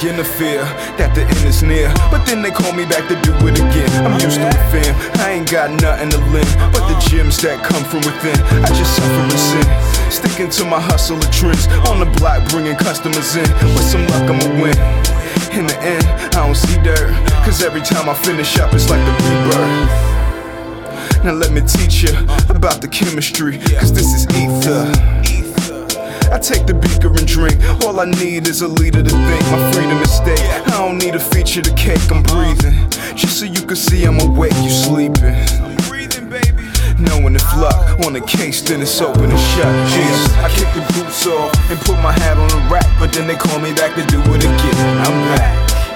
begin to fear that the end is near, but then they call me back to do it again. I'm used to it, fam. I ain't got nothing to lend but the gems that come from within. I just suffer and sin, sticking to my hustle of trends. On the block, bringing customers in. With some luck, I'ma win. In the end, I don't see dirt, cause every time I finish up, it's like the rebirth. Now let me teach you about the chemistry, cause this is ether. I take the beaker and drink. All I need is a leader to think. My freedom is stake. I don't need a feature to cake. I'm breathing, just so you can see I'm awake. You sleeping. Knowing if luck on the case, then it's open and shut. Yeah, I kick the boots off and put my hat on the rack, but then they call me back to do it again. I'm back.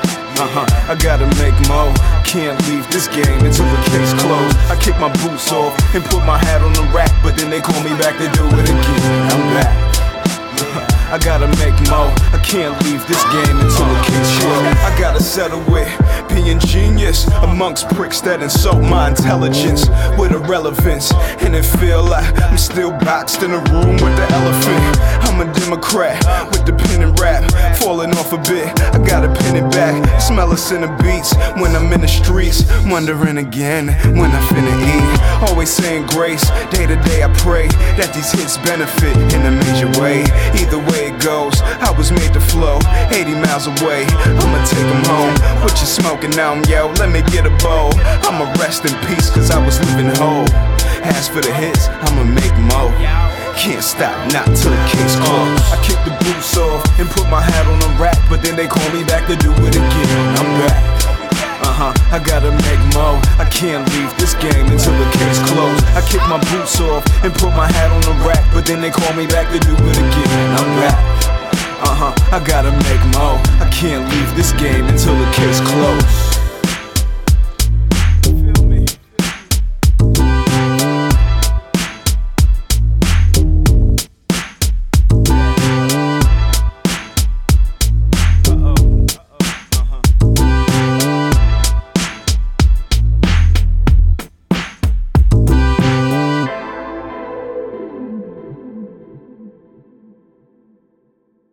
I gotta make more. Can't leave this game until the case closed. I kick my boots off and put my hat on the rack, but then they call me back to do it again. I'm back. I gotta make more. I can't leave this game until the case closed. I gotta settle with being genius amongst pricks that insult my intelligence with irrelevance, and it feel like I'm still boxed in a room with the elephant. I'm a Democrat with the pen and rap, falling off a bit. I gotta pin it back, smell us in the beats when I'm in the streets, wondering again when I finna eat. Always saying grace, day to day I pray that these hits benefit in a major way. Either way it goes, I was made to flow 80 miles away, I'ma take them home. What you smoking now, yo? Let me get a bowl. I'ma rest in peace cause I was living whole. As for the hits, I'ma make more. Can't stop, not till the case closed. I kick the boots off and put my hat on the rack, but then they call me back to do it again. I'm back. I gotta make more. I can't leave this game until the case closed. I kick my boots off and put my hat on the rack, but then they call me back to do it again. I'm back. I gotta make more. I can't leave this game until the case closed.